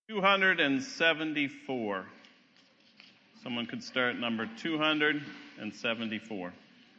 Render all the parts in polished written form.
274. Someone could start number 274.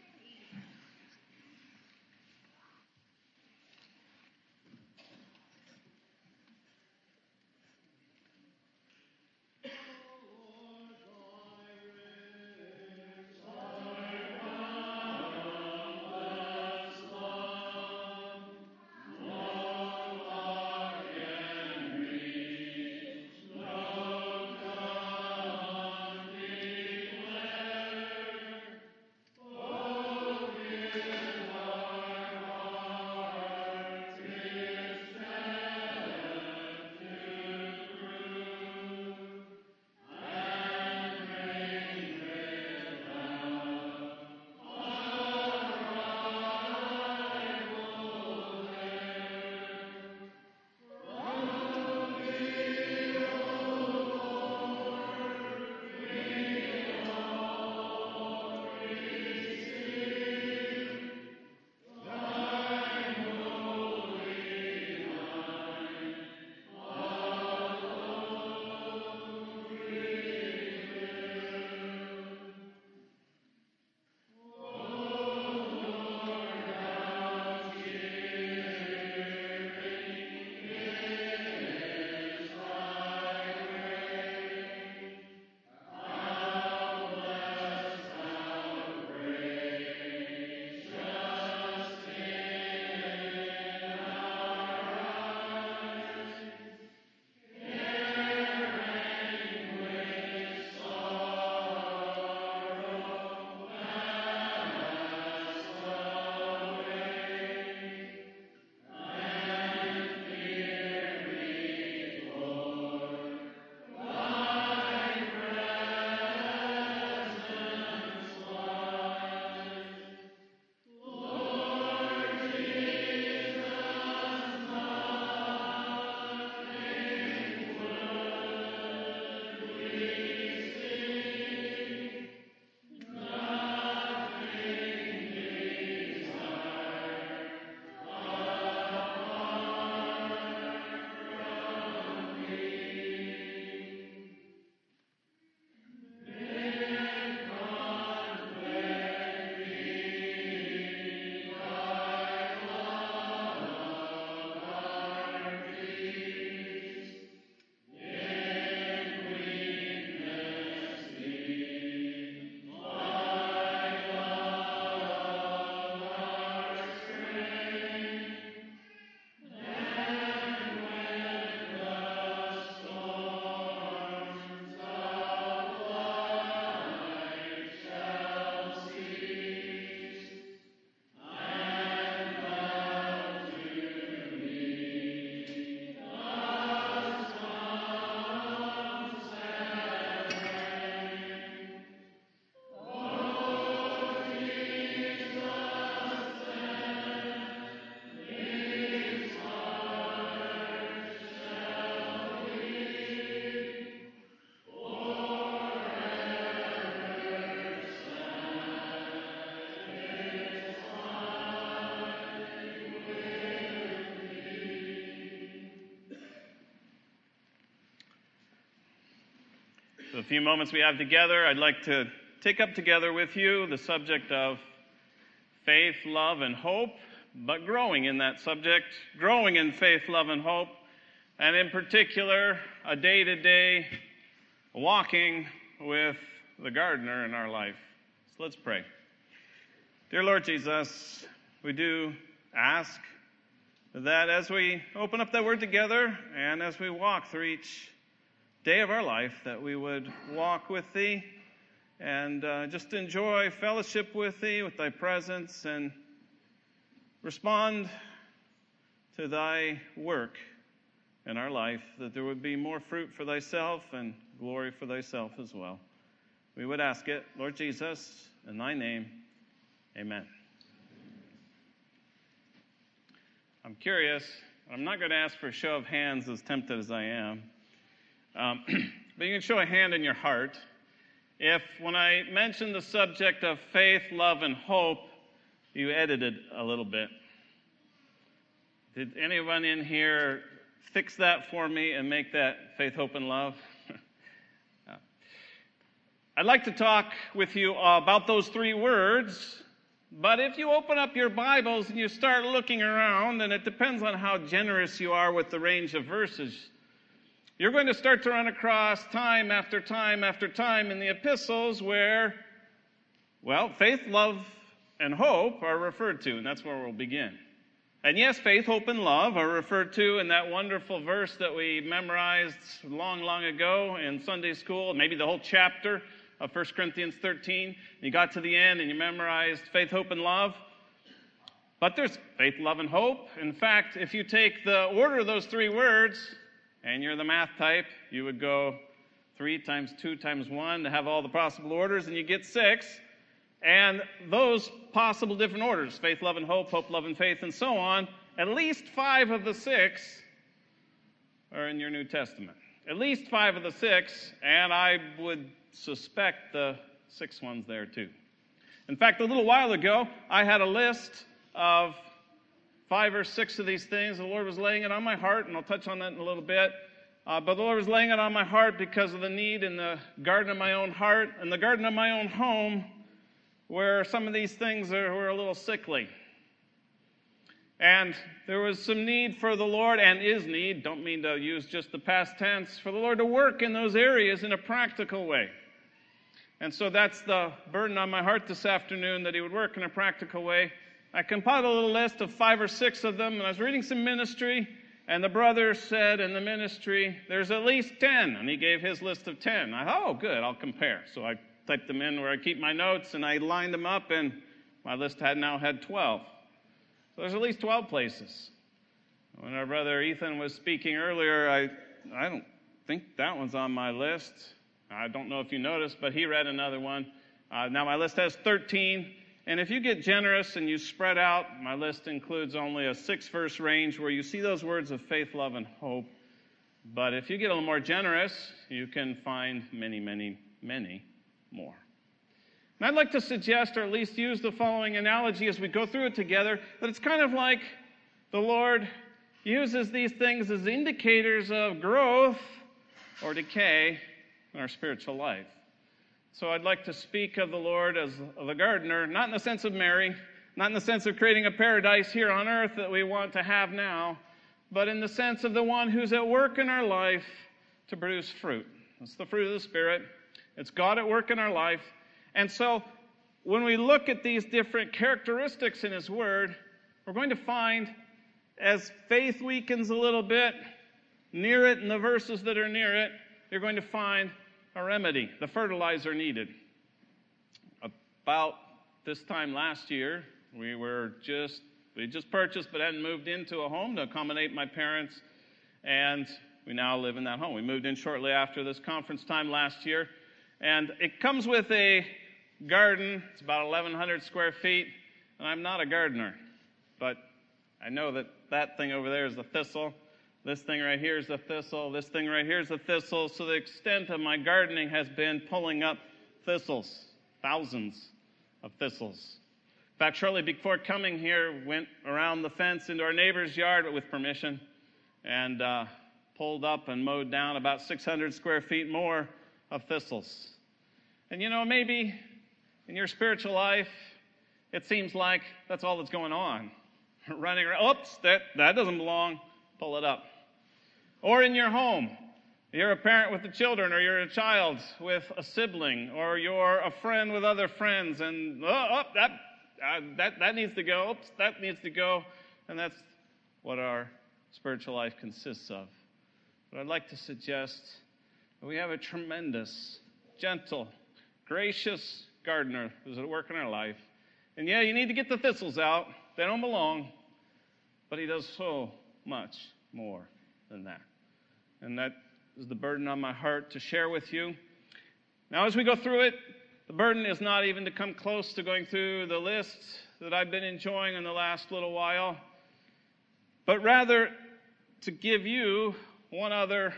The few moments we have together, I'd like to take up together with you the subject of faith, love, and hope, but growing in that subject, growing in faith, love, and hope, and in particular, a day-to-day walking with the gardener in our life. So let's pray. Dear Lord Jesus, we do ask that as we open up that word together and as we walk through each day of our life, that we would walk with thee and just enjoy fellowship with thee, with thy presence, and respond to thy work in our life, that there would be more fruit for thyself and glory for thyself as well. We would ask it, Lord Jesus, in thy name, amen. I'm curious, I'm not going to ask for a show of hands, as tempted as I am, but you can show a hand in your heart if, when I mentioned the subject of faith, love, and hope, you edited a little bit. Did anyone in here fix that for me and make that faith, hope, and love? I'd like to talk with you about those three words, but if you open up your Bibles and you start looking around, and it depends on how generous you are with the range of verses, you're going to start to run across time after time after time in the epistles where, well, faith, love, and hope are referred to, and that's where we'll begin. And yes, faith, hope, and love are referred to in that wonderful verse that we memorized long, long ago in Sunday school, maybe the whole chapter of 1 Corinthians 13. You got to the end and you memorized faith, hope, and love. But there's faith, love, and hope. In fact, if you take the order of those three words, and you're the math type, you would go 3 times 2 times 1 to have all the possible orders, and you get 6. And those possible different orders, faith, love, and hope, hope, love, and faith, and so on, at least 5 of the 6 are in your New Testament. At least 5 of the 6, and I would suspect the 6th one's there too. In fact, a little while ago, I had a list of 5 or 6 of these things. The Lord was laying it on my heart, and I'll touch on that in a little bit. But the Lord was laying it on my heart because of the need in the garden of my own heart and the garden of my own home, where some of these things were a little sickly. And there was some need for the Lord, and is need, don't mean to use just the past tense, for the Lord to work in those areas in a practical way. And so that's the burden on my heart this afternoon, that He would work in a practical way. I compiled a little list of 5 or 6 of them, and I was reading some ministry, and the brother said in the ministry, there's at least 10, and he gave his list of 10. I thought, oh, good, I'll compare. So I typed them in where I keep my notes, and I lined them up, and my list now had 12. So there's at least 12 places. When our brother Ethan was speaking earlier, I don't think that one's on my list. I don't know if you noticed, but he read another one. Now my list has 13, and if you get generous and you spread out, my list includes only a 6-verse range where you see those words of faith, love, and hope. But if you get a little more generous, you can find many, many, many more. And I'd like to suggest, or at least use the following analogy as we go through it together, that it's kind of like the Lord uses these things as indicators of growth or decay in our spiritual life. So I'd like to speak of the Lord as the gardener, not in the sense of Mary, not in the sense of creating a paradise here on earth that we want to have now, but in the sense of the one who's at work in our life to produce fruit. It's the fruit of the Spirit. It's God at work in our life. And so when we look at these different characteristics in His Word, we're going to find, as faith weakens a little bit, near it in the verses that are near it, you're going to find a remedy, the fertilizer needed. About this time last year, we just purchased but hadn't moved into a home to accommodate my parents, and we now live in that home. We moved in shortly after this conference time last year, and it comes with a garden. It's about 1,100 square feet, and I'm not a gardener, but I know that thing over there is the thistle. This thing right here is the thistle. This thing right here is the thistle. So the extent of my gardening has been pulling up thistles, thousands of thistles. In fact, shortly before coming here, went around the fence into our neighbor's yard with permission and pulled up and mowed down about 600 square feet more of thistles. And maybe in your spiritual life, it seems like that's all that's going on. Running around, oops, that doesn't belong, pull it up. Or in your home, you're a parent with the children, or you're a child with a sibling, or you're a friend with other friends, and that needs to go, oops, that needs to go, and that's what our spiritual life consists of. But I'd like to suggest that we have a tremendous, gentle, gracious gardener who's at work in our life. And yeah, you need to get the thistles out. They don't belong. But He does so much more than that. And that is the burden on my heart to share with you. Now, as we go through it, the burden is not even to come close to going through the list that I've been enjoying in the last little while, but rather to give you one other,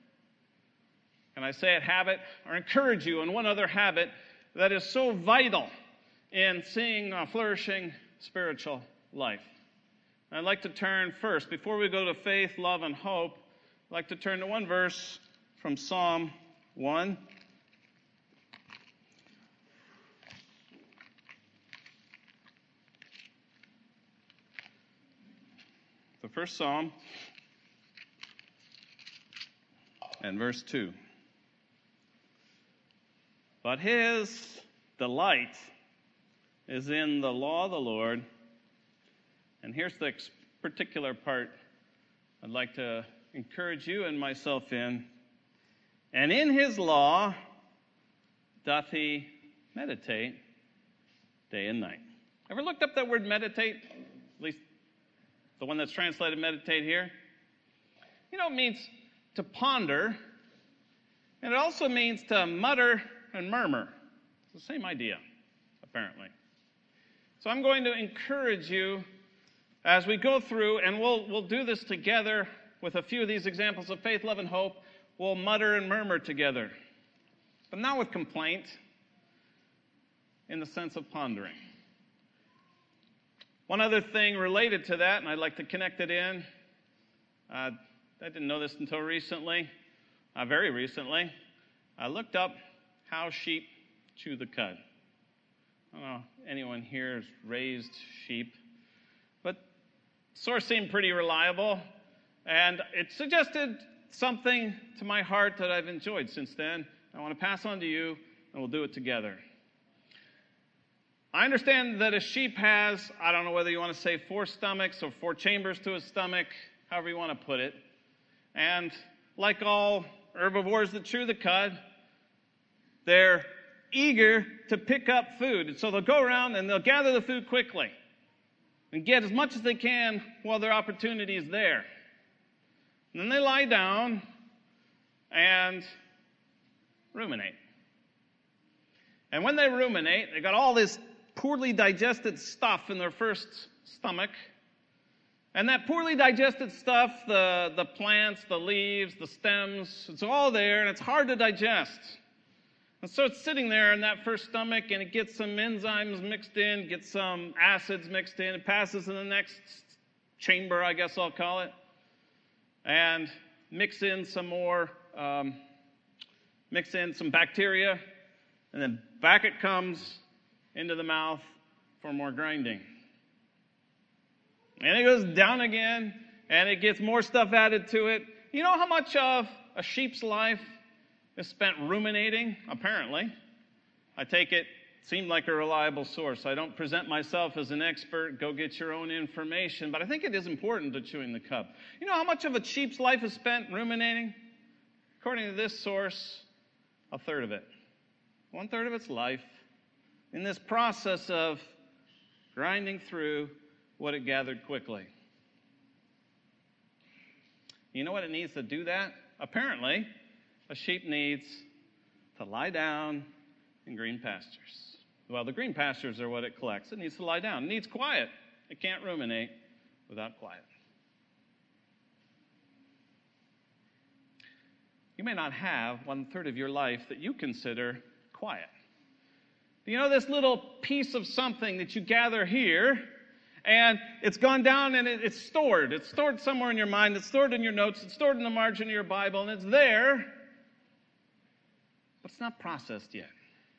and I say it habit, or encourage you in one other habit that is so vital in seeing a flourishing spiritual life. I'd like to turn first, before we go to faith, love, and hope, I'd like to turn to one verse from Psalm 1. The first Psalm and verse 2. But his delight is in the law of the Lord. And here's the particular part I'd like to encourage you and myself in. And in his law doth he meditate day and night. Ever looked up that word meditate? At least the one that's translated meditate here. You know, it means to ponder, and it also means to mutter and murmur. It's the same idea, apparently. So I'm going to encourage you as we go through, and we'll do this together with a few of these examples of faith, love, and hope. We'll mutter and murmur together, but not with complaint, in the sense of pondering. One other thing related to that, and I'd like to connect it in. I didn't know this until recently, very recently. I looked up how sheep chew the cud. I don't know if anyone here has raised sheep, but the source seemed pretty reliable, and it suggested something to my heart that I've enjoyed since then. I want to pass on to you, and we'll do it together. I understand that a sheep has, I don't know whether you want to say 4 stomachs or 4 chambers to a stomach, however you want to put it. And like all herbivores that chew the cud, they're eager to pick up food. And so they'll go around and they'll gather the food quickly and get as much as they can while their opportunity is there. And then they lie down and ruminate. And when they ruminate, they got all this poorly digested stuff in their first stomach. And that poorly digested stuff, the plants, the leaves, the stems, it's all there and it's hard to digest. And so it's sitting there in that first stomach and it gets some enzymes mixed in, gets some acids mixed in, it passes in the next chamber, I guess I'll call it, and mix in some bacteria, and then back it comes into the mouth for more grinding. And it goes down again, and it gets more stuff added to it. You know how much of a sheep's life is spent ruminating? Apparently. I take it seemed like a reliable source. I don't present myself as an expert. Go get your own information. But I think it is important to chewing the cud. You know how much of a sheep's life is spent ruminating? According to this source, 1/3 of it. 1/3 of its life in this process of grinding through what it gathered quickly. You know what it needs to do that? Apparently, a sheep needs to lie down in green pastures. Well, the green pastures are what it collects. It needs to lie down. It needs quiet. It can't ruminate without quiet. You may not have 1/3 of your life that you consider quiet. You know, this little piece of something that you gather here, and it's gone down and it's stored. It's stored somewhere in your mind. It's stored in your notes. It's stored in the margin of your Bible, and it's there, but it's not processed yet.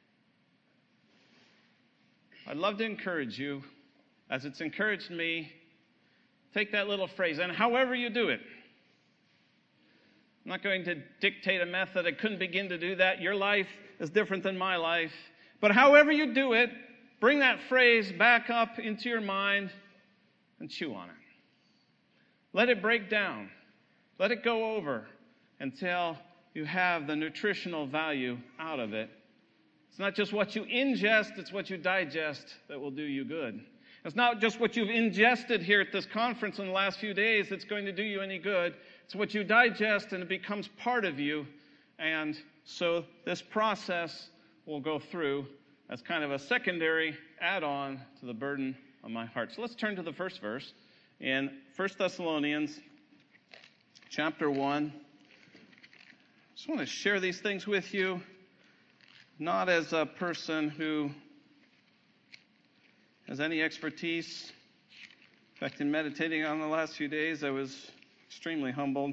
I'd love to encourage you, as it's encouraged me, take that little phrase, and however you do it. I'm not going to dictate a method. I couldn't begin to do that. Your life is different than my life. But however you do it, bring that phrase back up into your mind and chew on it. Let it break down. Let it go over until you have the nutritional value out of it. It's not just what you ingest, it's what you digest that will do you good. It's not just what you've ingested here at this conference in the last few days that's going to do you any good. It's what you digest and it becomes part of you. And so this process will go through as kind of a secondary add-on to the burden on my heart. So let's turn to the first verse in 1 Thessalonians chapter 1. I just want to share these things with you, not as a person who has any expertise In fact, in meditating on the last few days, I was extremely humbled.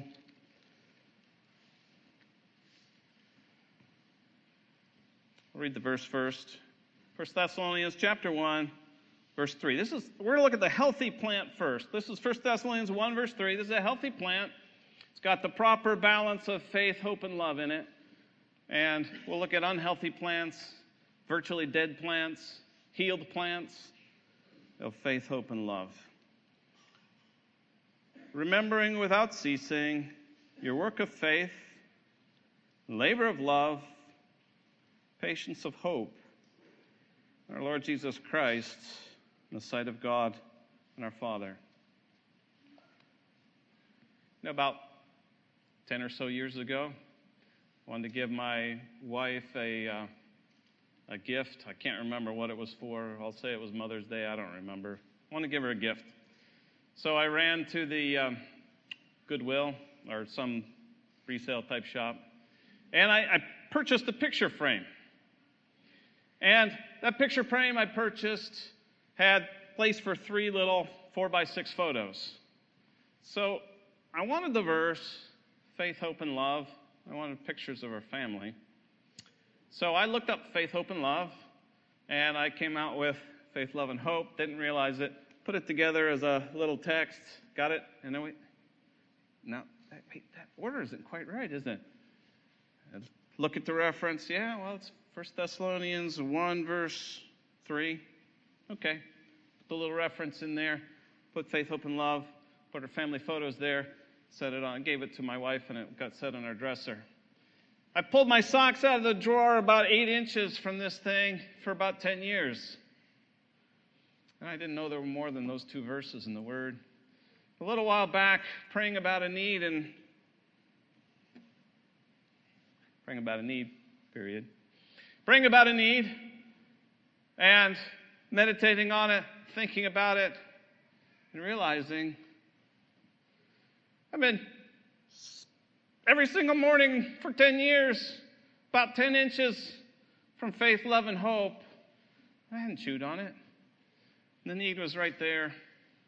I'll read the verse first. 1 Thessalonians chapter 1, verse 3. We're going to look at the healthy plant first. This is 1 Thessalonians 1, verse 3. This is a healthy plant. It's got the proper balance of faith, hope, and love in it. And we'll look at unhealthy plants, virtually dead plants, healed plants of faith, hope, and love. Remembering without ceasing your work of faith, labor of love, patience of hope, our Lord Jesus Christ, in the sight of God and our Father. About 10 or so years ago, I wanted to give my wife a gift. I can't remember what it was for. I'll say it was Mother's Day. I don't remember. I wanted to give her a gift. So I ran to the Goodwill or some resale type shop, and I purchased a picture frame. And that picture frame I purchased had place for 3 little 4x6 photos. So I wanted the verse, faith, hope, and love. I wanted pictures of our family. So I looked up faith, hope, and love, and I came out with faith, love, and hope. Didn't realize it. Put it together as a little text. Got it? And then that order isn't quite right, is it? Look at the reference. Yeah, well, it's 1 Thessalonians 1, verse 3. Okay. Put the little reference in there. Put faith, hope, and love. Put our family photos there. Set it on. Gave it to my wife, and it got set on our dresser. I pulled my socks out of the drawer about 8 inches from this thing for about 10 years. And I didn't know there were more than those 2 verses in the Word. A little while back, praying about a need, and meditating on it, thinking about it, and realizing I've been every single morning for 10 years, about 10 inches from faith, love, and hope. I hadn't chewed on it. The need was right there. It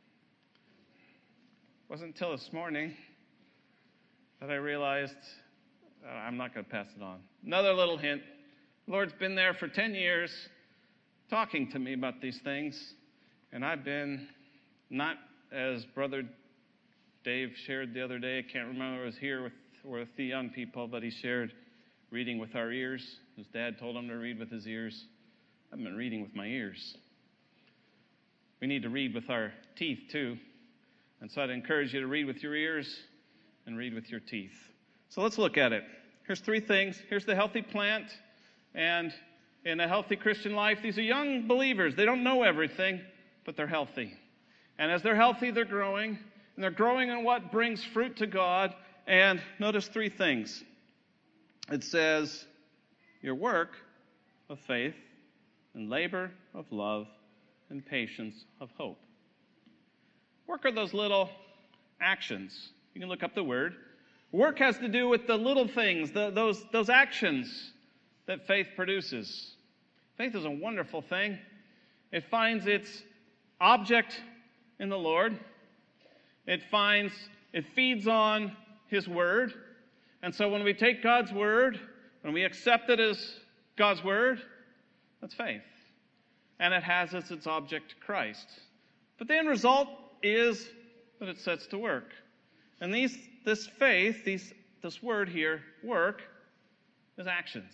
wasn't until this morning that I realized I'm not going to pass it on. Another little hint. The Lord's been there for 10 years talking to me about these things, and I've been not as Brother Dave shared the other day. I can't remember. I was here with the young people, but he shared reading with our ears. His dad told him to read with his ears. I've been reading with my ears. We need to read with our teeth, too. And so I'd encourage you to read with your ears and read with your teeth. So let's look at it. Here's 3 things. Here's the healthy plant. And in a healthy Christian life, these are young believers. They don't know everything, but they're healthy. And as they're healthy, they're growing. And they're growing in what brings fruit to God. And notice 3 things. It says, your work of faith and labor of love and patience of hope. Work are those little actions. You can look up the word. Work has to do with the little things, those actions that faith produces. Faith is a wonderful thing. It finds its object in the Lord. It feeds on His Word. And so when we take God's Word, when we accept it as God's Word, that's faith. And it has as its object Christ. But the end result is that it sets to work. And this faith, this word here, work, is actions.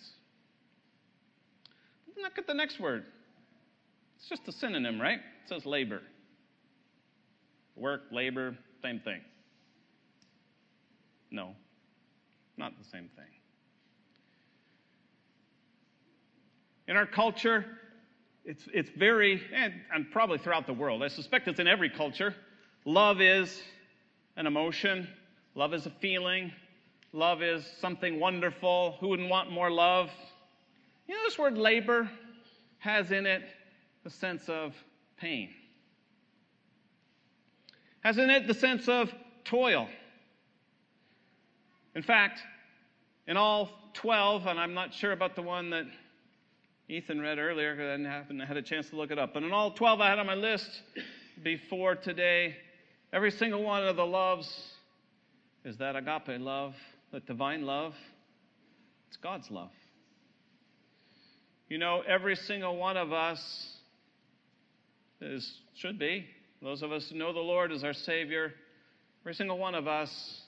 Look at the next word. It's just a synonym, right? It says labor. Work, labor, same thing. No, not the same thing. In our culture, it's very, and probably throughout the world, I suspect it's in every culture, love is an emotion. Love is a feeling. Love is something wonderful. Who wouldn't want more love? You know, this word labor has in it the sense of pain. Has in it the sense of toil. In fact, in all 12, and I'm not sure about the one that Ethan read earlier because I haven't had a chance to look it up, but in all 12 I had on my list before today, Every single one of the loves is that agape love, that divine love. It's God's love. You know, every single one of us should be, those of us who know the Lord as our Savior, every single one of us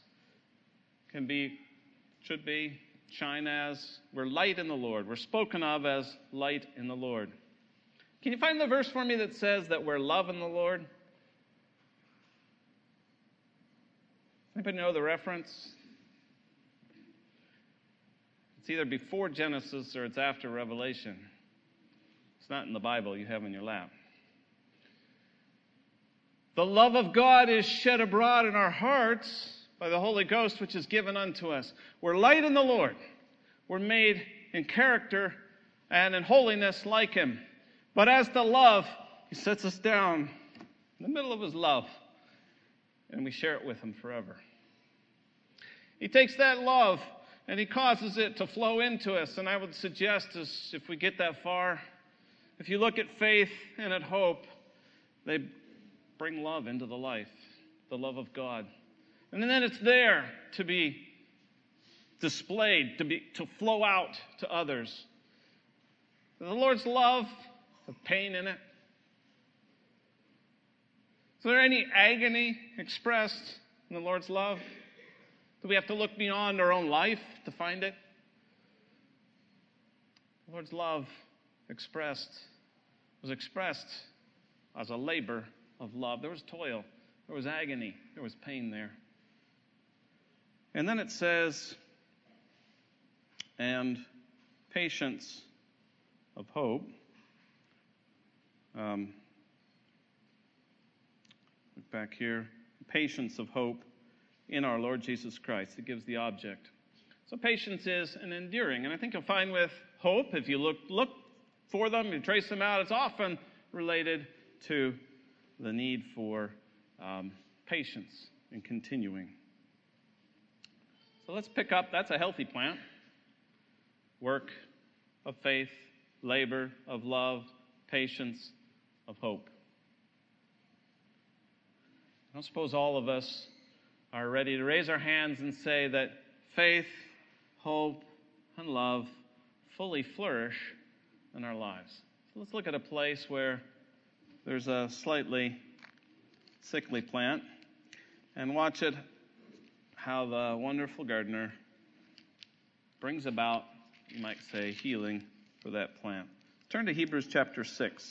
should be, shine as, we're light in the Lord. We're spoken of as light in the Lord. Can you find the verse for me that says that we're love in the Lord? Anybody know the reference? It's either before Genesis or it's after Revelation. It's not in the Bible you have in your lap. The love of God is shed abroad in our hearts by the Holy Ghost, which is given unto us. We're light in the Lord. We're made in character and in holiness like Him. But as to love, He sets us down in the middle of His love, and we share it with Him forever. He takes that love and He causes it to flow into us. And I would suggest, if we get that far, if you look at faith and at hope, they bring love into the life, the love of God. And then it's there to be displayed, to flow out to others. The Lord's love has pain in it. Is there any agony expressed in the Lord's love? Do we have to look beyond our own life to find it? The Lord's love was expressed as a labor of love. There was toil, there was agony, there was pain there. And then it says, and patience of hope. Look back here. Patience of hope in our Lord Jesus Christ. It gives the object. So patience is an enduring. And I think you'll find with hope, if you look for them, you trace them out, it's often related to the need for patience and continuing. So let's pick up, that's a healthy plant. Work of faith, labor of love, patience of hope. I don't suppose all of us are ready to raise our hands and say that faith, hope, and love fully flourish in our lives. So let's look at a place where there's a slightly sickly plant and watch it, how the wonderful gardener brings about, you might say, healing for that plant. Turn to Hebrews chapter 6.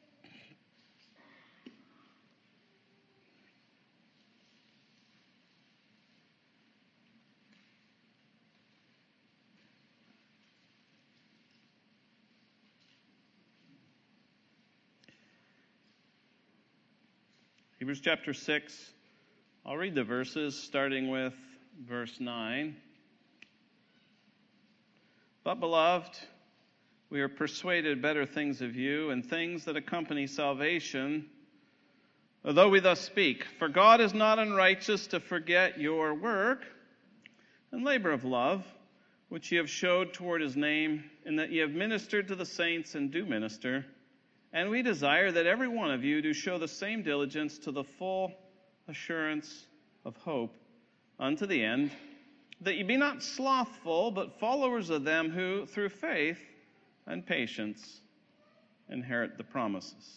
Hebrews chapter 6, I'll read the verses starting with verse 9. But, beloved, we are persuaded better things of you and things that accompany salvation, although we thus speak. For God is not unrighteous to forget your work and labor of love, which ye have showed toward His name, in that ye have ministered to the saints and do minister. And we desire that every one of you do show the same diligence to the full assurance of hope unto the end, that ye be not slothful, but followers of them who, through faith and patience, inherit the promises.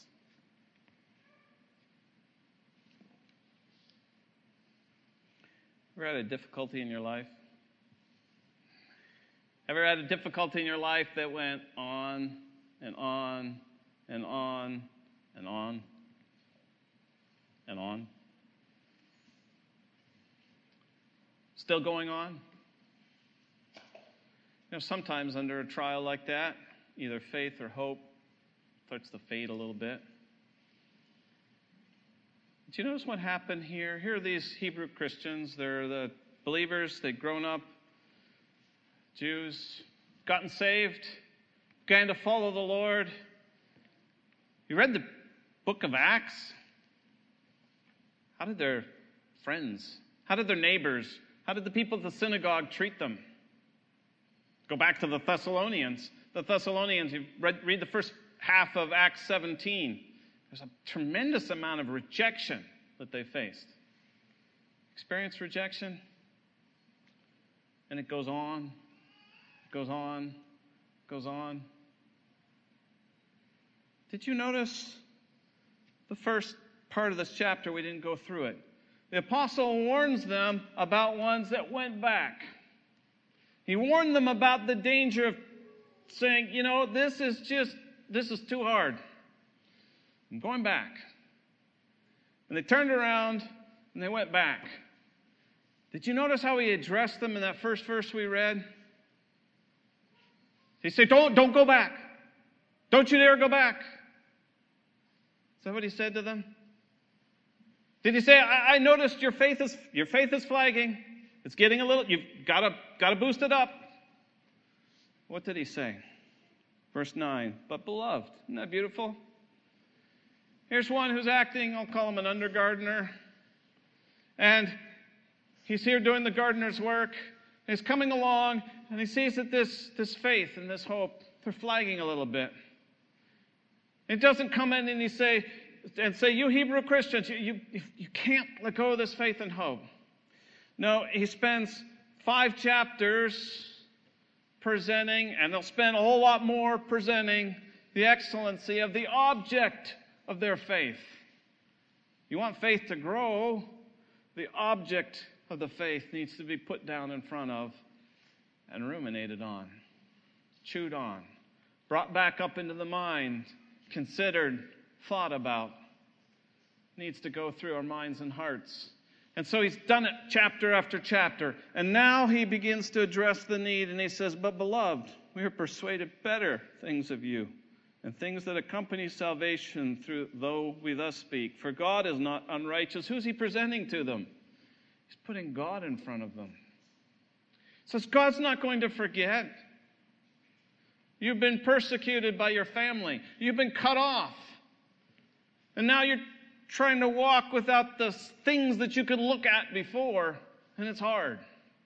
Ever had a difficulty in your life? Ever had a difficulty in your life that went on and on and on and on and on? Still going on? You know, sometimes under a trial like that, either faith or hope starts to fade a little bit. Did you notice what happened here? Here are these Hebrew Christians. They're the believers. They'd grown up, Jews, gotten saved, began to follow the Lord. You read the book of Acts? How did their friends, how did their neighbors, how did the people at the synagogue treat them? Go back to the Thessalonians. The Thessalonians, you read the first half of Acts 17. There's a tremendous amount of rejection that they faced. experience rejection? And it goes on, goes on, goes on. Did you notice the first part of this chapter? We didn't go through it. The apostle warns them about ones that went back. He warned them about the danger of saying, this is too hard. I'm going back. And they turned around and they went back. Did you notice how he addressed them in that first verse we read? He said, don't go back. Don't you dare go back. Is that what he said to them? Did he say, I noticed your faith is flagging. It's getting a little, you've got to boost it up. What did he say? Verse 9, but beloved, isn't that beautiful? Here's one who's acting, I'll call him an undergardener. And he's here doing the gardener's work. He's coming along, and he sees that this faith and this hope, they're flagging a little bit. It doesn't come in and say, you Hebrew Christians, you can't let go of this faith and hope. No, he spends 5 chapters presenting, and they'll spend a whole lot more presenting the excellency of the object of their faith. You want faith to grow, the object of the faith needs to be put down in front of and ruminated on, chewed on, brought back up into the mind, considered, thought about. Needs to go through our minds and hearts. And so he's done it chapter after chapter. And now he begins to address the need, and he says, but beloved, we are persuaded better things of you, and things that accompany salvation through though we thus speak. For God is not unrighteous. Who's he presenting to them? He's putting God in front of them. He says, God's not going to forget. You've been persecuted by your family. You've been cut off. And now you're trying to walk without the things that you could look at before, and it's hard.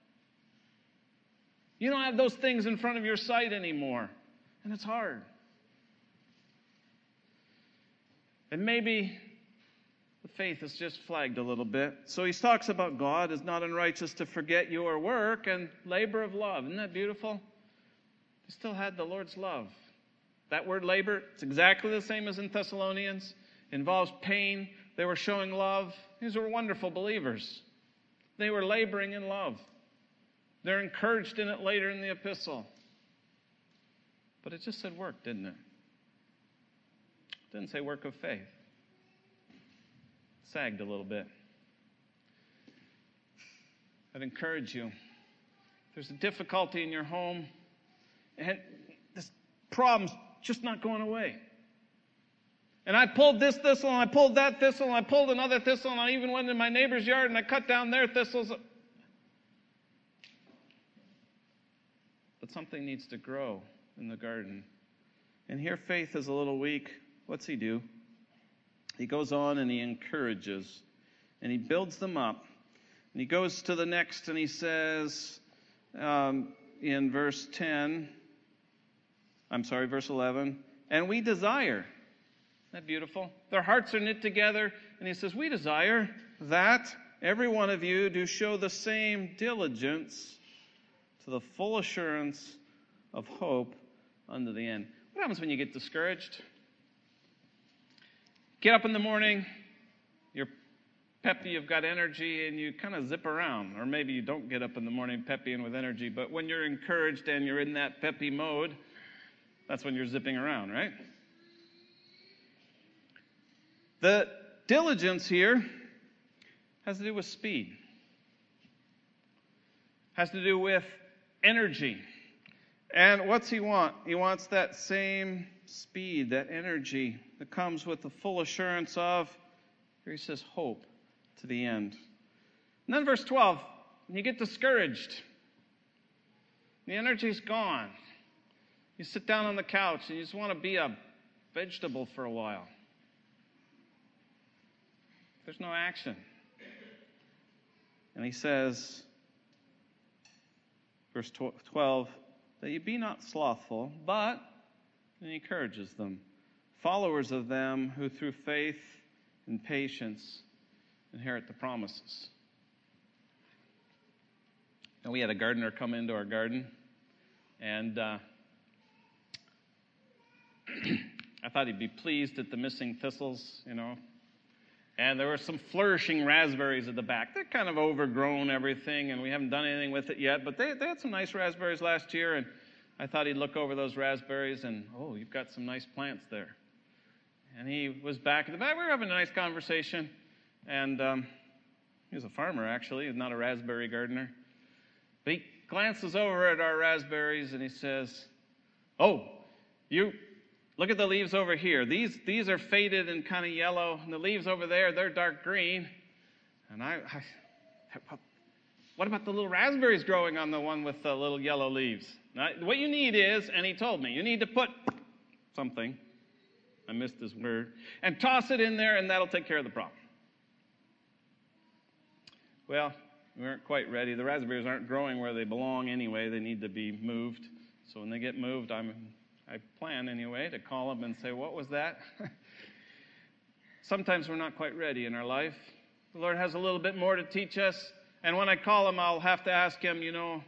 You don't have those things in front of your sight anymore, and it's hard. And maybe the faith is just flagged a little bit. So he talks about God is not unrighteous to forget your work and labor of love. Isn't that beautiful? They still had the Lord's love. That word labor, it's exactly the same as in Thessalonians. Involves pain. They were showing love. These were wonderful believers. They were laboring in love. They're encouraged in it later in the epistle. But it just said work, didn't it? It didn't say work of faith. It sagged a little bit. I'd encourage you. If there's a difficulty in your home, and this problem's just not going away. And I pulled this thistle, and I pulled that thistle, and I pulled another thistle, and I even went in my neighbor's yard, and I cut down their thistles. But something needs to grow in the garden. And here faith is a little weak. What's he do? He goes on and he encourages, and he builds them up. And he goes to the next, and he says in verse 11, and we desire. Isn't that beautiful? Their hearts are knit together, and he says, we desire that every one of you do show the same diligence to the full assurance of hope unto the end. What happens when you get discouraged? Get up in the morning, you're peppy, you've got energy, and you kind of zip around. Or maybe you don't get up in the morning peppy and with energy, but when you're encouraged and you're in that peppy mode, that's when you're zipping around, right? The diligence here has to do with speed. Has to do with energy. And what's he want? He wants that same speed, that energy that comes with the full assurance of, here he says, hope to the end. And then verse 12, you get discouraged. The energy's gone. You sit down on the couch and you just want to be a vegetable for a while. There's no action. And he says, verse 12, that you be not slothful, but, and he encourages them, followers of them who through faith and patience inherit the promises. And we had a gardener come into our garden, and I thought he'd be pleased at the missing thistles, And there were some flourishing raspberries at the back. They're kind of overgrown everything, and we haven't done anything with it yet. But they had some nice raspberries last year, and I thought he'd look over those raspberries, and, oh, you've got some nice plants there. And he was back at the back. We were having a nice conversation, and he was a farmer, actually. He's not a raspberry gardener. But he glances over at our raspberries, and he says, "Oh, you look at the leaves over here. These are faded and kind of yellow, and the leaves over there, they're dark green." And what about the little raspberries growing on the one with the little yellow leaves? Now, what you need is, and he told me, you need to put something, I missed his word, and toss it in there, and that'll take care of the problem. Well, we weren't quite ready. The raspberries aren't growing where they belong anyway. They need to be moved. So when they get moved, I plan anyway to call them and say, "What was that?" Sometimes we're not quite ready in our life. The Lord has a little bit more to teach us. And when I call him, I'll have to ask him,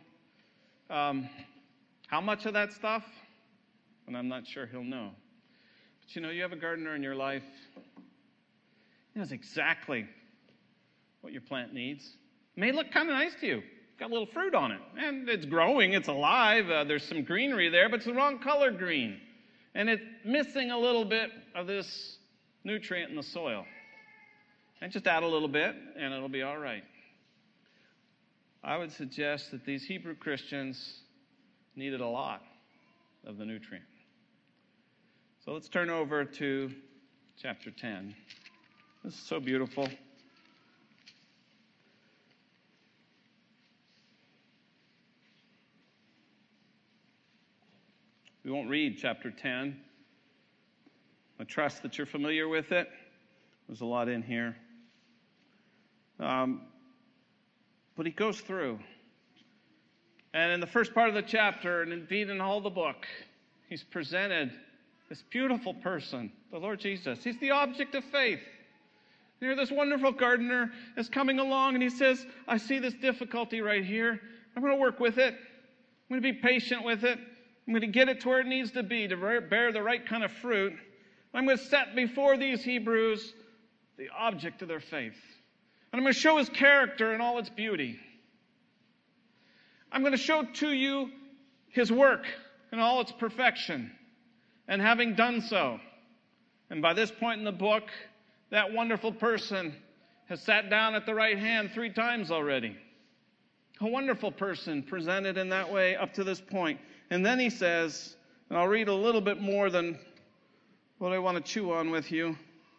how much of that stuff? And I'm not sure he'll know. But you have a gardener in your life. He knows exactly what your plant needs. It may look kind of nice to you. It's got a little fruit on it. And it's growing. It's alive. There's some greenery there, but it's the wrong color green. And it's missing a little bit of this nutrient in the soil. And just add a little bit, and it'll be all right. I would suggest that these Hebrew Christians needed a lot of the nutrient. So let's turn over to chapter 10. This is so beautiful. We won't read chapter 10. I trust that you're familiar with it. There's a lot in here. But he goes through. And in the first part of the chapter, and indeed in all the book, he's presented this beautiful person, the Lord Jesus. He's the object of faith. Here, this wonderful gardener is coming along, and he says, "I see this difficulty right here. I'm going to work with it. I'm going to be patient with it. I'm going to get it to where it needs to be, to bear the right kind of fruit. I'm going to set before these Hebrews the object of their faith. And I'm going to show his character in all its beauty. I'm going to show to you his work in all its perfection. And having done so, and by this point in the book, that wonderful person has sat down at the right hand 3 times already. A wonderful person presented in that way up to this point. And then he says, and I'll read a little bit more than what I want to chew on with you.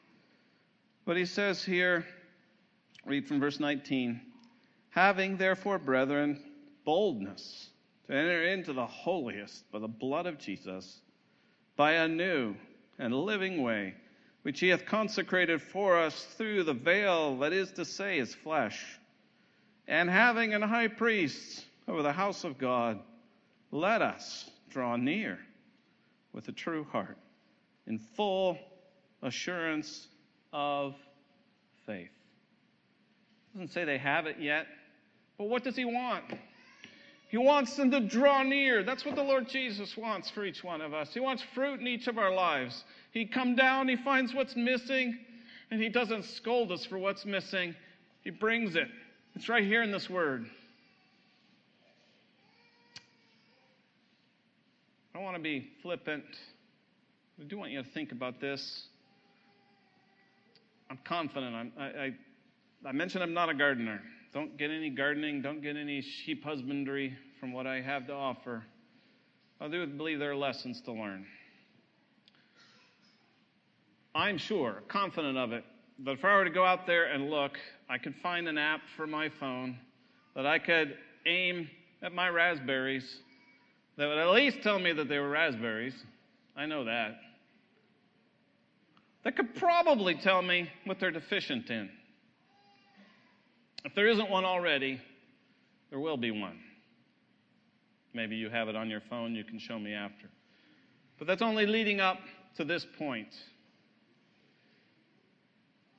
But he says here, read from verse 19, "Having therefore, brethren, boldness to enter into the holiest by the blood of Jesus, by a new and living way, which he hath consecrated for us through the veil, that is to say, his flesh, and having an high priest over the house of God, let us draw near with a true heart, in full assurance of faith." It doesn't say they have it yet, but what does he want? He wants them to draw near. That's what the Lord Jesus wants for each one of us. He wants fruit in each of our lives. He come down, he finds what's missing, and he doesn't scold us for what's missing. He brings it. It's right here in this word. I don't want to be flippant. I do want you to think about this. I'm confident. I mentioned I'm not a gardener. Don't get any gardening. Don't get any sheep husbandry from what I have to offer. I do believe there are lessons to learn. I'm sure, confident of it, that if I were to go out there and look, I could find an app for my phone that I could aim at my raspberries that would at least tell me that they were raspberries. I know that. That could probably tell me what they're deficient in. If there isn't one already, there will be one. Maybe you have it on your phone. You can show me after. But that's only leading up to this point.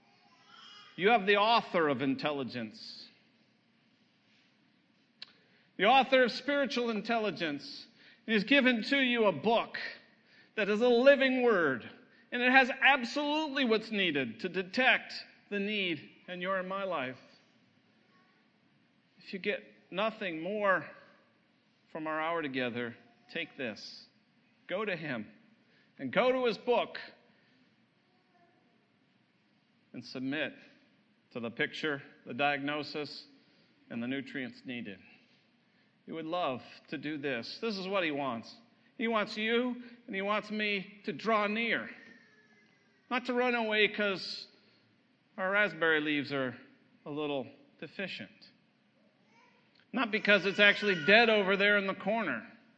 You have the author of intelligence. the author of spiritual intelligence. He has given to you a book that is a living word, and it has absolutely what's needed to detect the need in your and my life. If you get nothing more from our hour together, take this. Go to him and go to his book and submit to the picture, the diagnosis, and the nutrients needed. He would love to do this. This is what he wants. He wants you and he wants me to draw near. Not to run away because our raspberry leaves are a little deficient. Not because it's actually dead over there in the corner.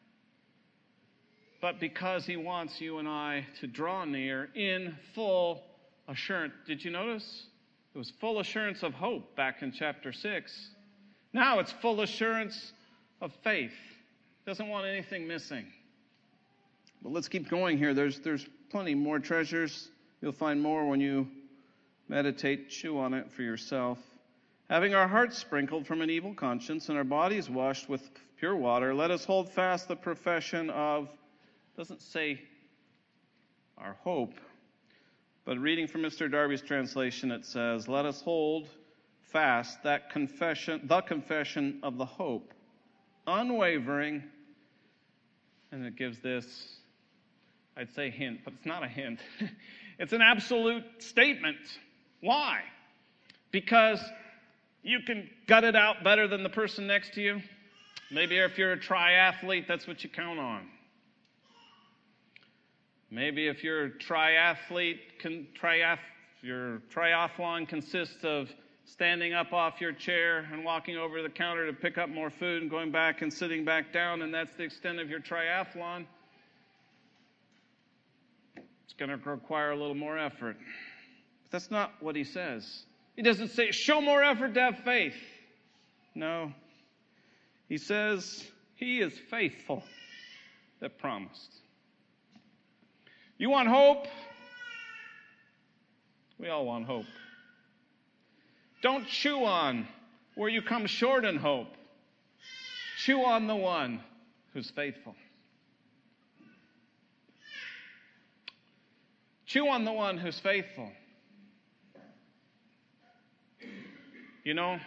But because he wants you and I to draw near in full assurance. Did you notice? It was full assurance of hope back in chapter 6. Now it's full assurance of faith. Doesn't want anything missing. But let's keep going here. There's plenty more treasures. You'll find more when you meditate, chew on it for yourself. Having our hearts sprinkled from an evil conscience and our bodies washed with pure water, let us hold fast the profession of, doesn't say our hope, but reading from Mr. Darby's translation, it says, let us hold fast that confession, the confession of the hope, unwavering, and it gives this, I'd say hint, but it's not a hint. It's an absolute statement. Why? Because you can gut it out better than the person next to you. Maybe if you're a triathlete, that's what you count on. Maybe if you're a triathlete, your triathlon consists of standing up off your chair and walking over to the counter to pick up more food and going back and sitting back down, and that's the extent of your triathlon. It's going to require a little more effort. But that's not what he says. He doesn't say, show more effort to have faith. No. He says, he is faithful that promised. You want hope? We all want hope. Don't chew on where you come short in hope. Chew on the one who's faithful. Chew on the one who's faithful. You know,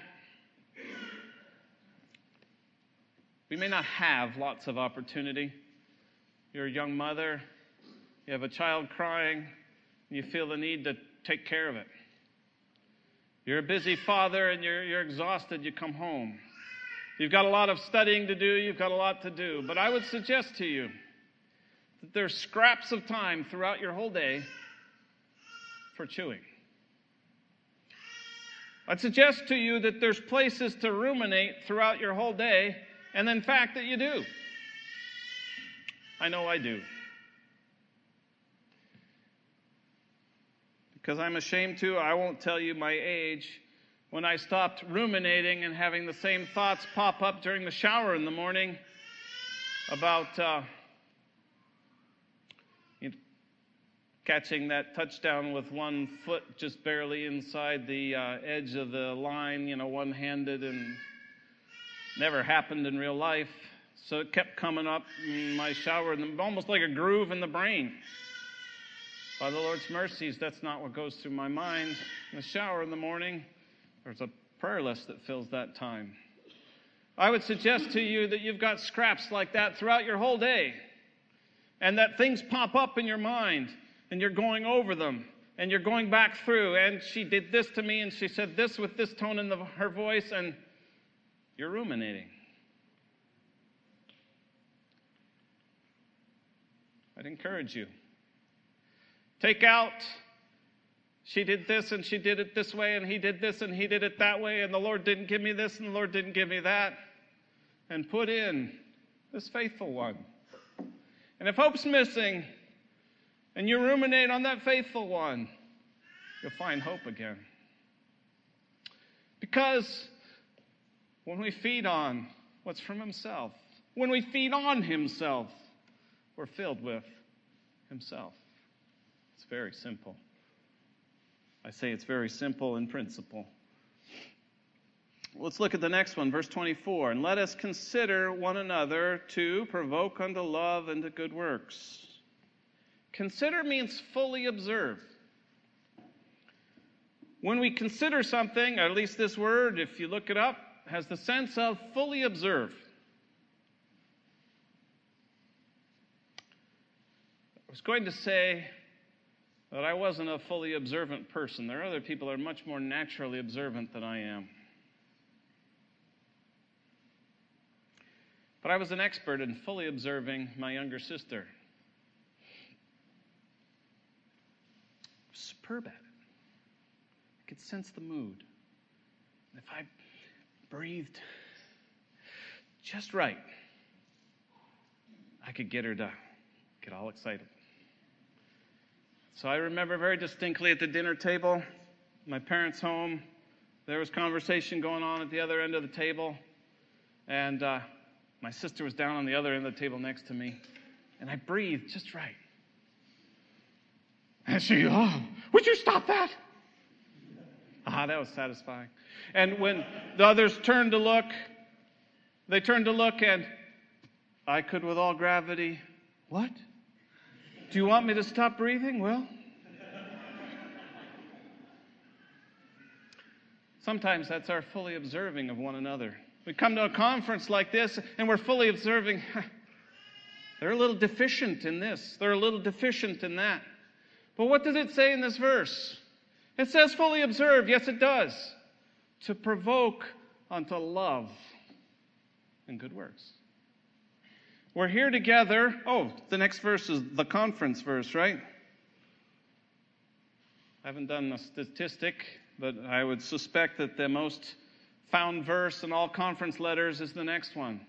we may not have lots of opportunity. You're a young mother. You have a child crying, and you feel the need to take care of it. You're a busy father, and you're exhausted. You come home. You've got a lot of studying to do. You've got a lot to do. But I would suggest to you that there's scraps of time throughout your whole day for chewing. I'd suggest to you that there's places to ruminate throughout your whole day, and in fact that you do. I know I do. Because I'm ashamed to, I won't tell you my age, when I stopped ruminating and having the same thoughts pop up during the shower in the morning about catching that touchdown with one foot just barely inside the edge of the line, one-handed, and never happened in real life. So it kept coming up in my shower, and almost like a groove in the brain. By the Lord's mercies, that's not what goes through my mind. In the shower in the morning, there's a prayer list that fills that time. I would suggest to you that you've got scraps like that throughout your whole day, and that things pop up in your mind, and you're going over them, and you're going back through, and she did this to me, and she said this with this tone in her voice, and you're ruminating. I'd encourage you. Take out, she did this and she did it this way and he did this and he did it that way and the Lord didn't give me this and the Lord didn't give me that. And put in this faithful one. And if hope's missing and you ruminate on that faithful one, you'll find hope again. Because when we feed on what's from himself, when we feed on himself, we're filled with himself. It's very simple. I say it's very simple in principle. Let's look at the next one, verse 24. And let us consider one another to provoke unto love and to good works. Consider means fully observe. When we consider something, or at least this word, if you look it up, has the sense of fully observe. I was going to say that I wasn't a fully observant person. There are other people that are much more naturally observant than I am. But I was an expert in fully observing my younger sister. Superb at it. I could sense the mood. If I breathed just right, I could get her to get all excited. So I remember very distinctly at the dinner table, my parents' home, there was conversation going on at the other end of the table, and my sister was down on the other end of the table next to me, and I breathed just right. And she, would you stop that? That was satisfying. And when the others turned to look, and I could with all gravity, what? Do you want me to stop breathing? Well, sometimes that's our fully observing of one another. We come to a conference like this, and we're fully observing. They're a little deficient in this. They're a little deficient in that. But what does it say in this verse? It says fully observe. Yes, it does. To provoke unto love and good works. We're here together. The next verse is the conference verse, right? I haven't done a statistic, but I would suspect that the most found verse in all conference letters is the next one.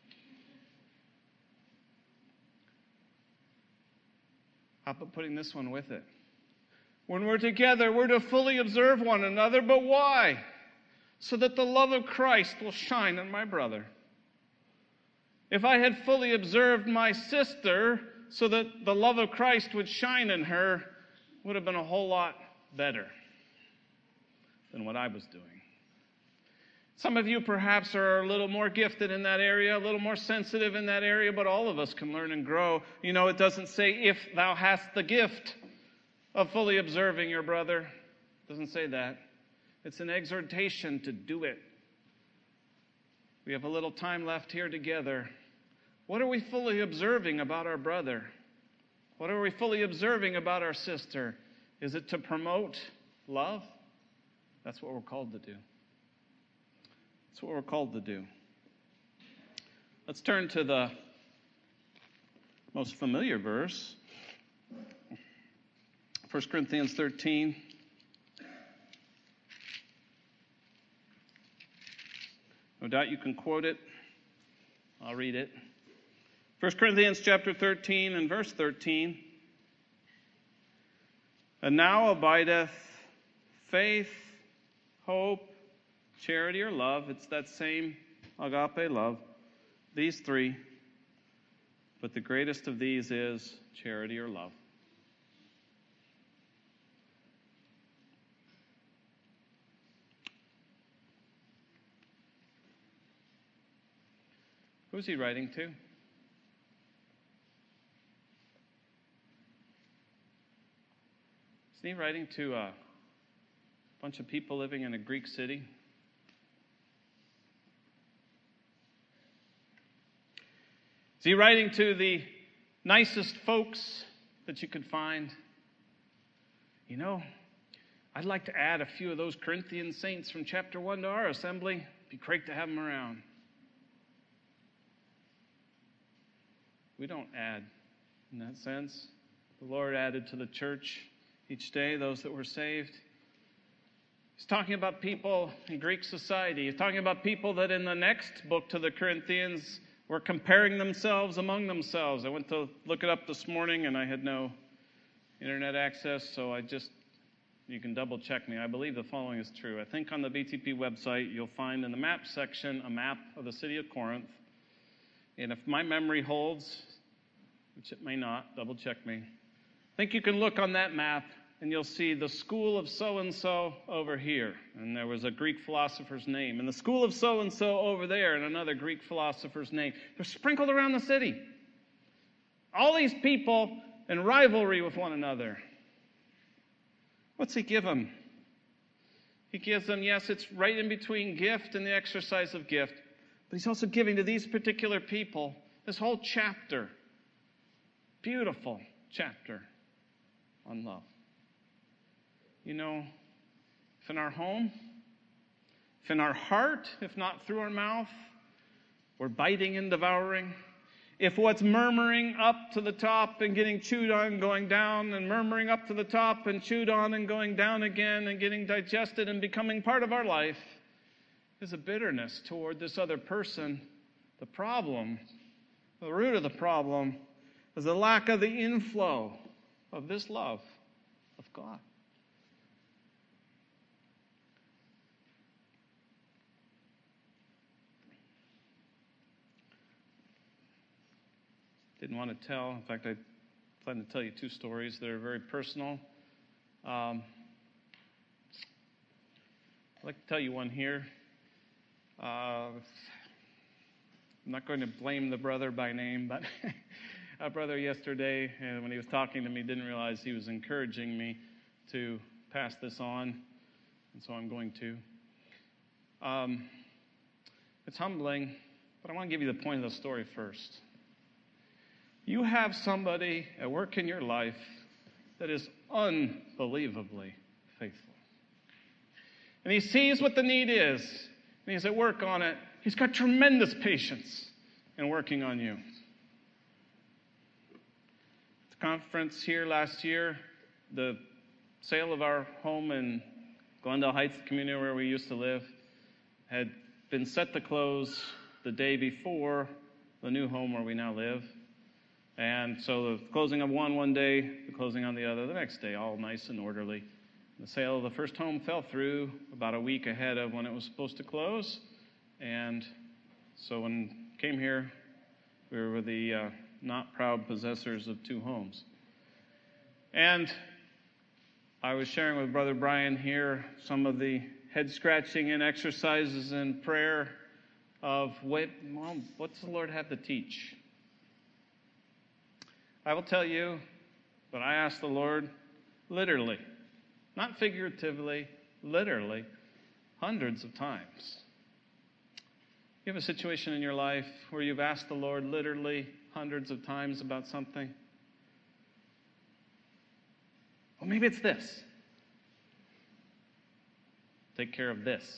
How about putting this one with it? When we're together, we're to fully observe one another, but why? So that the love of Christ will shine in my brother. If I had fully observed my sister so that the love of Christ would shine in her, it would have been a whole lot better than what I was doing. Some of you perhaps are a little more gifted in that area, a little more sensitive in that area, but all of us can learn and grow. You know, it doesn't say if thou hast the gift of fully observing your brother. It doesn't say that. It's an exhortation to do it. We have a little time left here together. What are we fully observing about our brother? What are we fully observing about our sister? Is it to promote love? That's what we're called to do. That's what we're called to do. Let's turn to the most familiar verse, 1 Corinthians 13. No doubt you can quote it. I'll read it. 1 Corinthians chapter 13 and verse 13. And now abideth faith, hope, charity, or love. It's that same agape love. These three. But the greatest of these is charity or love. Who's he writing to? Isn't he writing to a bunch of people living in a Greek city? Is he writing to the nicest folks that you could find? You know, I'd like to add a few of those Corinthian saints from chapter 1 to our assembly. It'd be great to have them around. We don't add in that sense. The Lord added to the church each day those that were saved. He's talking about people in Greek society. He's talking about people that in the next book to the Corinthians were comparing themselves among themselves. I went to look it up this morning and I had no internet access, so you can double check me. I believe the following is true. I think on the BTP website you'll find in the map section a map of the city of Corinth. And if my memory holds, which it may not, double check me, I think you can look on that map and you'll see the school of so-and-so over here. And there was a Greek philosopher's name. And the school of so-and-so over there, and another Greek philosopher's name. They're sprinkled around the city. All these people in rivalry with one another. What's he give them? He gives them, yes, it's right in between gift and the exercise of gift. But he's also giving to these particular people this whole chapter. Beautiful chapter on love. You know, if in our home, if in our heart, if not through our mouth, we're biting and devouring, if what's murmuring up to the top and getting chewed on, going down, and murmuring up to the top and chewed on and going down again and getting digested and becoming part of our life is a bitterness toward this other person, the problem, the root of the problem is the lack of the inflow of this love of God. Didn't want to tell. In fact, I plan to tell you two stories that are very personal. I'd like to tell you one here. I'm not going to blame the brother by name, but a brother yesterday, when he was talking to me, didn't realize he was encouraging me to pass this on, and so I'm going to. It's humbling, but I want to give you the point of the story first. You have somebody at work in your life that is unbelievably faithful. And he sees what the need is, and he's at work on it. He's got tremendous patience in working on you. At the conference here last year, the sale of our home in Glendale Heights, the community where we used to live, had been set to close the day before the new home where we now live. And so the closing of one day, the closing on the other the next day, all nice and orderly. The sale of the first home fell through about a week ahead of when it was supposed to close. And so when I came here, we were the not proud possessors of two homes. And I was sharing with Brother Brian here some of the head-scratching and exercises in prayer of what's the Lord have to teach? I will tell you that I asked the Lord literally, not figuratively, literally, hundreds of times. You have a situation in your life where you've asked the Lord literally hundreds of times about something? Well, maybe it's this. Take care of this.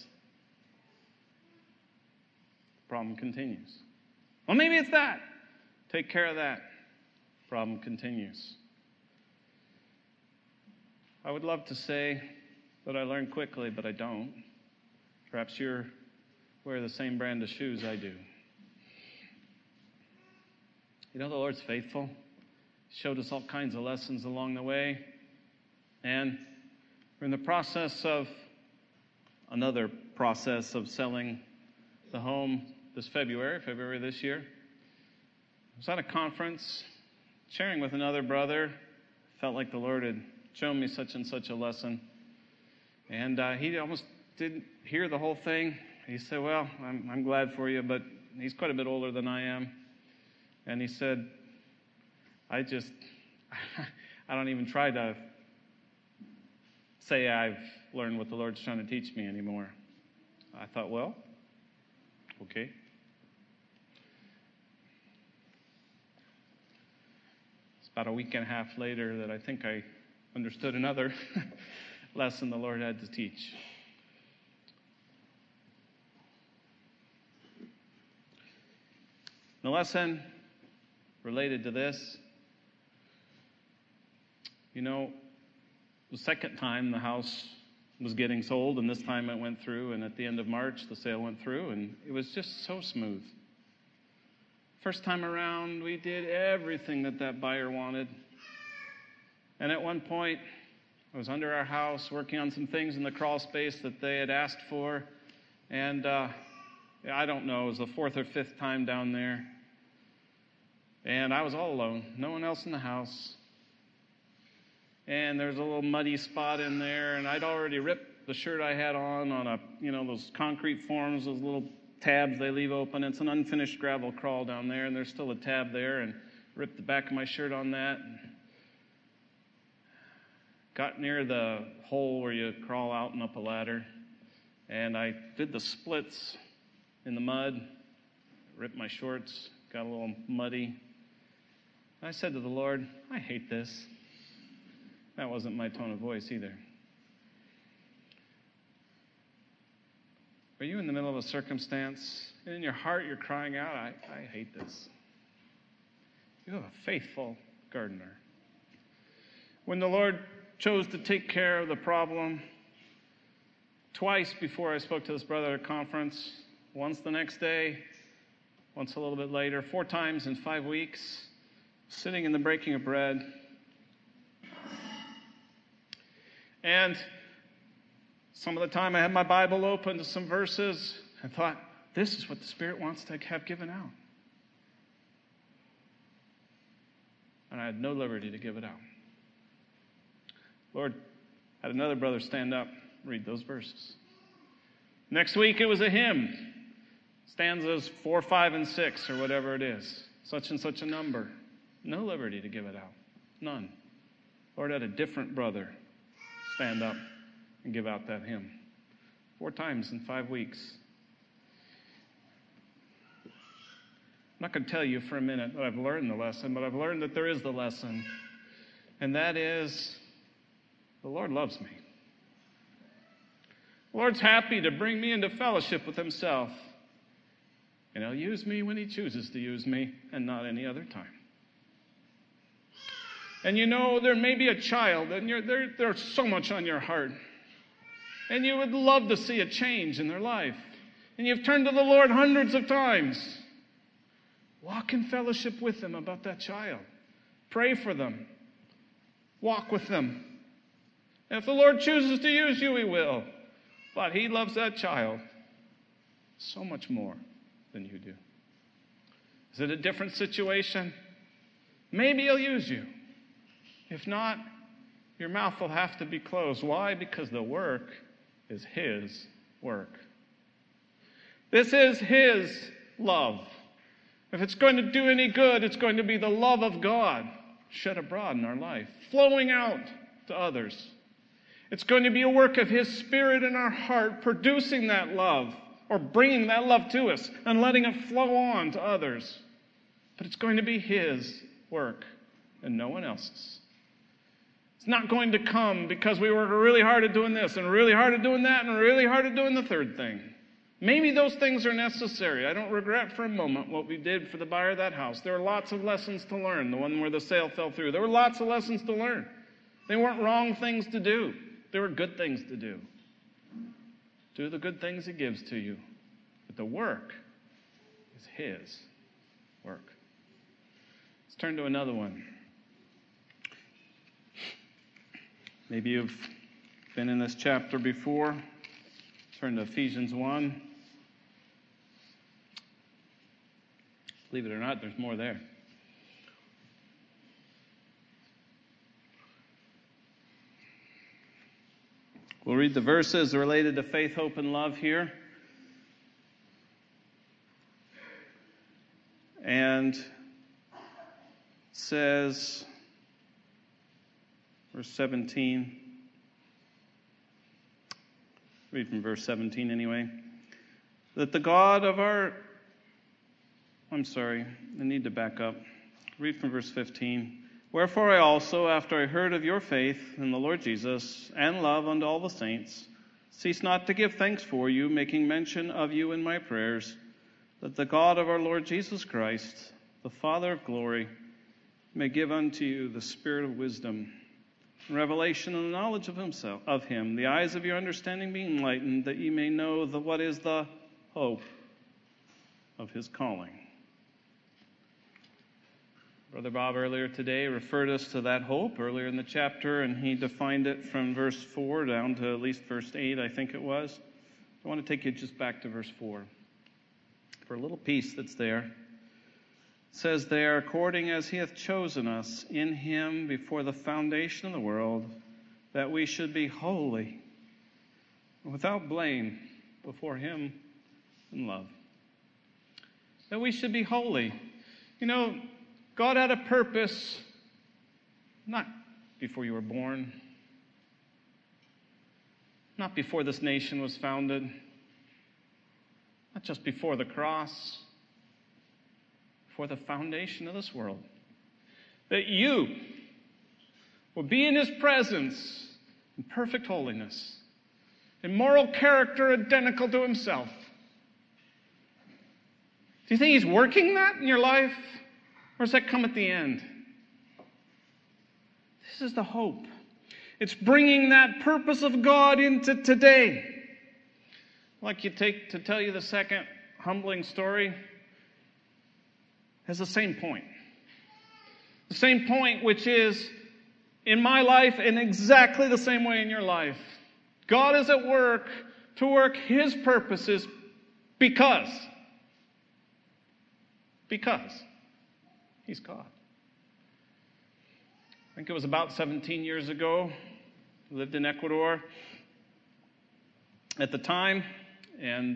The problem continues. Well, maybe it's that. Take care of that. Problem continues. I would love to say that I learn quickly, but I don't. Perhaps you wear the same brand of shoes I do. You know, the Lord's faithful. He showed us all kinds of lessons along the way. And we're in the process of another process of selling the home this February this year. I was at a conference sharing with another brother. Felt like the Lord had shown me such and such a lesson. And he almost didn't hear the whole thing. He said, well, I'm glad for you, but he's quite a bit older than I am. And he said, I don't even try to say I've learned what the Lord's trying to teach me anymore. I thought, well, okay. About a week and a half later that I think I understood another lesson the Lord had to teach. The lesson related to this, you know, the second time the house was getting sold, and this time it went through, and at the end of March the sale went through, and it was just so smooth. First time around, we did everything that buyer wanted. And at one point, I was under our house working on some things in the crawl space that they had asked for. And I don't know, it was the fourth or fifth time down there. And I was all alone, no one else in the house. and there's a little muddy spot in there, and I'd already ripped the shirt I had on a, those concrete forms, those little tabs they leave open. It's an unfinished gravel crawl down there, and there's still a tab there, and ripped the back of my shirt on that. Got near the hole where you crawl out and up a ladder, and I did the splits in the mud, ripped my shorts, got a little muddy. I said to the Lord, I hate this. That wasn't my tone of voice either. Are you in the middle of a circumstance, and in your heart you're crying out, I hate this? You have a faithful gardener. When the Lord chose to take care of the problem, twice before I spoke to this brother at a conference, once the next day, once a little bit later, 4 times in 5 weeks, sitting in the breaking of bread. And some of the time I had my Bible open to some verses and thought, this is what the Spirit wants to have given out. And I had no liberty to give it out. Lord, had another brother stand up, read those verses. Next week it was a hymn, stanzas 4, 5, and 6, or whatever it is, such and such a number. No liberty to give it out, none. Lord, had a different brother stand up and give out that hymn 4 times in 5 weeks. I'm not going to tell you for a minute that I've learned the lesson, but I've learned that there is the lesson, and that is the Lord loves me. The Lord's happy to bring me into fellowship with himself, and he'll use me when he chooses to use me and not any other time. And there may be a child, and there's so much on your heart, and you would love to see a change in their life, and you've turned to the Lord hundreds of times. Walk in fellowship with them about that child. Pray for them. Walk with them. And if the Lord chooses to use you, he will. But he loves that child so much more than you do. Is it a different situation? Maybe he'll use you. If not, your mouth will have to be closed. Why? Because the work is his work. This is his love. If it's going to do any good, it's going to be the love of God shed abroad in our life, flowing out to others. It's going to be a work of his Spirit in our heart, producing that love, or bringing that love to us and letting it flow on to others. But it's going to be his work and no one else's. It's not going to come because we work really hard at doing this and really hard at doing that and really hard at doing the third thing. Maybe those things are necessary. I don't regret for a moment what we did for the buyer of that house. There were lots of lessons to learn, the one where the sale fell through. There were lots of lessons to learn. They weren't wrong things to do. They were good things to do. Do the good things he gives to you. But the work is his work. Let's turn to another one. Maybe you've been in this chapter before. Turn to Ephesians 1. Believe it or not, there's more there. We'll read the verses related to faith, hope, and love here. And it says, verse 17. Read from verse 17 anyway. That the God of I need to back up. Read from verse 15. Wherefore I also, after I heard of your faith in the Lord Jesus, and love unto all the saints, cease not to give thanks for you, making mention of you in my prayers, that the God of our Lord Jesus Christ, the Father of glory, may give unto you the spirit of wisdom, revelation and the knowledge of him, the eyes of your understanding being enlightened, that ye may know what is the hope of his calling. Brother Bob earlier today referred us to that hope earlier in the chapter, and he defined it from verse 4 down to at least verse 8, I think it was. I want to take you just back to verse 4 for a little piece that's there. It says there, according as he hath chosen us in him before the foundation of the world, that we should be holy, without blame, before him in love. That we should be holy. You know, God had a purpose, not before you were born, not before this nation was founded, not just before the cross, before the foundation of this world. That you will be in his presence in perfect holiness, in moral character identical to himself. Do you think he's working that in your life? Or does that come at the end? This is the hope. It's bringing that purpose of God into today. I'd like you to tell you the second humbling story has the same point. The same point, which is in my life in exactly the same way in your life. God is at work to work his purposes because he's God. I think it was about 17 years ago. I lived in Ecuador at the time, and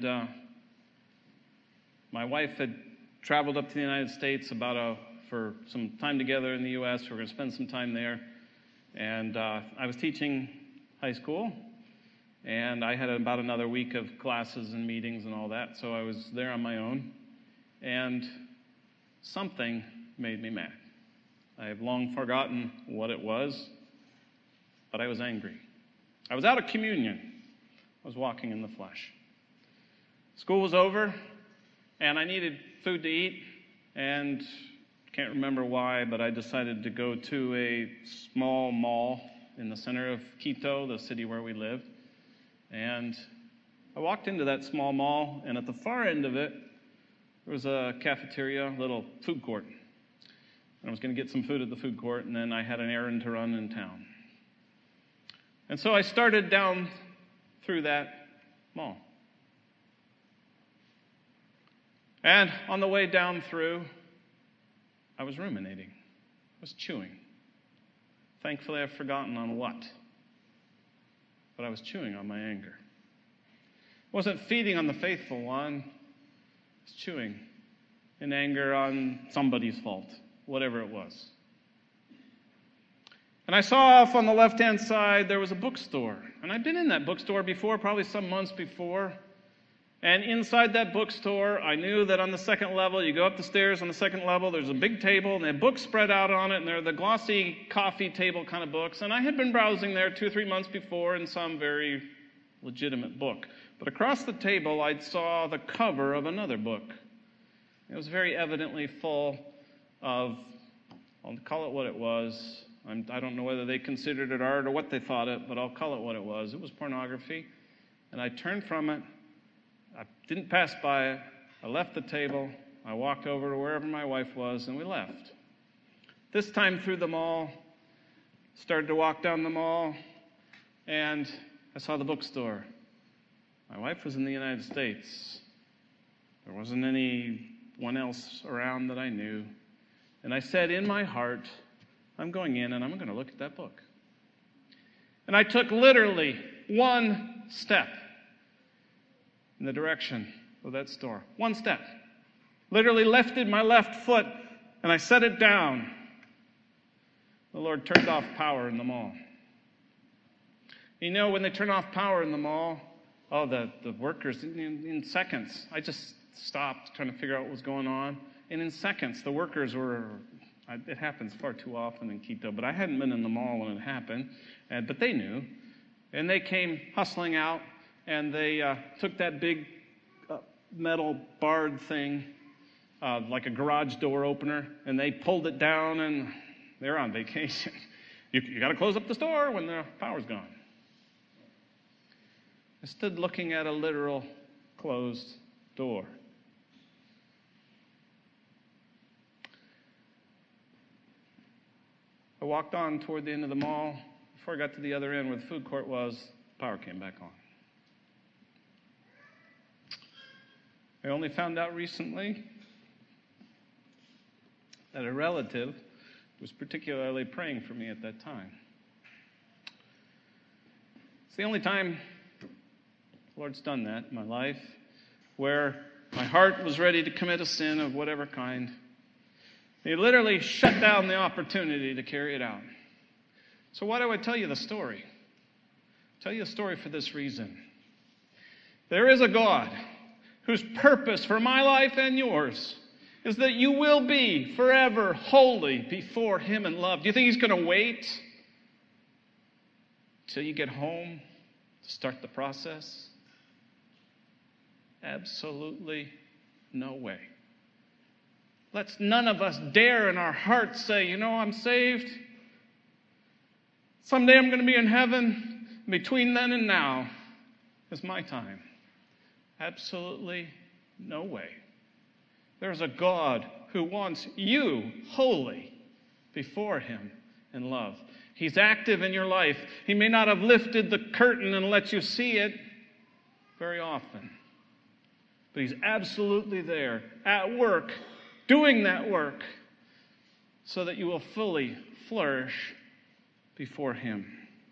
my wife had traveled up to the United States for some time together in the U.S. We were going to spend some time there, and I was teaching high school, and I had about another week of classes and meetings and all that, so I was there on my own, and something made me mad. I have long forgotten what it was, but I was angry. I was out of communion. I was walking in the flesh. School was over, and I needed food to eat, and can't remember why, but I decided to go to a small mall in the center of Quito, the city where we lived, and I walked into that small mall, and at the far end of it, there was a cafeteria, a little food court. And I was going to get some food at the food court, and then I had an errand to run in town. And so I started down through that mall. And on the way down through, I was ruminating. I was chewing. Thankfully, I've forgotten on what. But I was chewing on my anger. I wasn't feeding on the faithful one. I was chewing in anger on somebody's fault, whatever it was. And I saw off on the left-hand side, there was a bookstore. And I'd been in that bookstore before, probably some months before. And inside that bookstore, I knew that on the second level, you go up the stairs on the second level, there's a big table, and they have books spread out on it, and they're the glossy coffee table kind of books. And I had been browsing there 2 or 3 months before in some very legitimate book. But across the table, I saw the cover of another book. It was very evidently full of, I'll call it what it was. I don't know whether they considered it art or what they thought it, but I'll call it what it was. It was pornography. And I turned from it. I didn't pass by it. I left the table. I walked over to wherever my wife was, and we left. This time through the mall, started to walk down the mall, and I saw the bookstore. My wife was in the United States. There wasn't anyone else around that I knew. And I said in my heart, I'm going in and I'm going to look at that book. And I took literally one step in the direction of that store. One step. Literally lifted my left foot and I set it down. The Lord turned off power in the mall. You know, when they turn off power in the mall, the workers, in seconds, I just stopped trying to figure out what was going on. And in seconds, the workers were, it happens far too often in Quito, but I hadn't been in the mall when it happened, but they knew. And they came hustling out, and they took that big metal barred thing, like a garage door opener, and they pulled it down, and they're on vacation. You got to close up the store when the power's gone. I stood looking at a literal closed door. I walked on toward the end of the mall. Before I got to the other end where the food court was, the power came back on. I only found out recently that a relative was particularly praying for me at that time. It's the only time the Lord's done that in my life, where my heart was ready to commit a sin of whatever kind. He literally shut down the opportunity to carry it out. So why do I tell you the story? I tell you the story for this reason. There is a God whose purpose for my life and yours is that you will be forever holy before Him in love. Do you think He's going to wait till you get home to start the process? Absolutely no way. Let's none of us dare in our hearts say, you know, I'm saved. Someday I'm going to be in heaven. Between then and now is my time. Absolutely no way. There's a God who wants you holy before Him in love. He's active in your life. He may not have lifted the curtain and let you see it very often, but He's absolutely there, at work, doing that work, so that you will fully flourish before Him.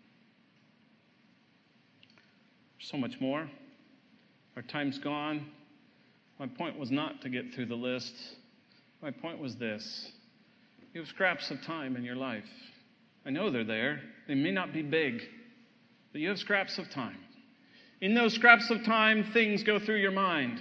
There's so much more. Our time's gone. My point was not to get through the list. My point was this. You have scraps of time in your life. I know they're there. They may not be big, but you have scraps of time. In those scraps of time, things go through your mind.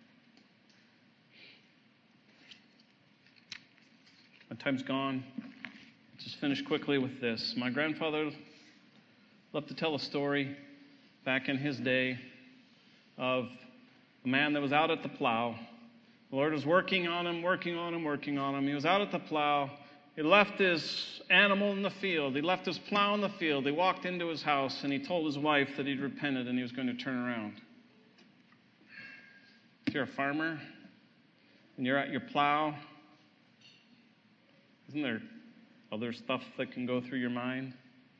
My time's gone. I'll just finish quickly with this. My grandfather loved to tell a story back in his day of a man that was out at the plow. The Lord was working on him. He was out at the plow. He left his animal in the field. He left his plow in the field. He walked into his house, and he told his wife that he'd repented and he was going to turn around. If you're a farmer and you're at your plow, isn't there other stuff that can go through your mind?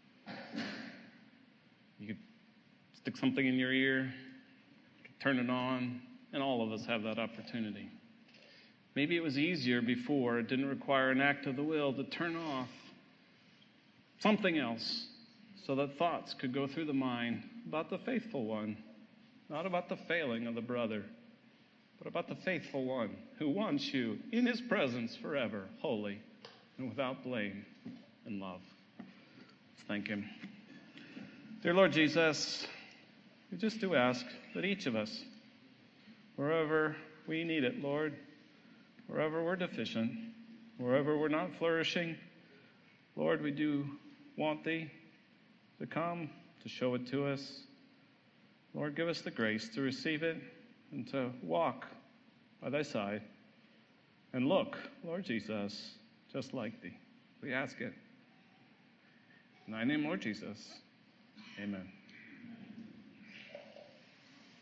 You could stick something in your ear, turn it on, and all of us have that opportunity. Maybe it was easier before. It didn't require an act of the will to turn off something else so that thoughts could go through the mind about the faithful one, not about the failing of the brother, but about the faithful one who wants you in His presence forever, holy and without blame and love. Let's thank Him. Dear Lord Jesus, we just do ask that each of us, wherever we need it, Lord, wherever we're deficient, wherever we're not flourishing, Lord, we do want Thee to come, to show it to us. Lord, give us the grace to receive it and to walk by Thy side and look, Lord Jesus, just like Thee. We ask it. In Thy name, Lord Jesus, amen.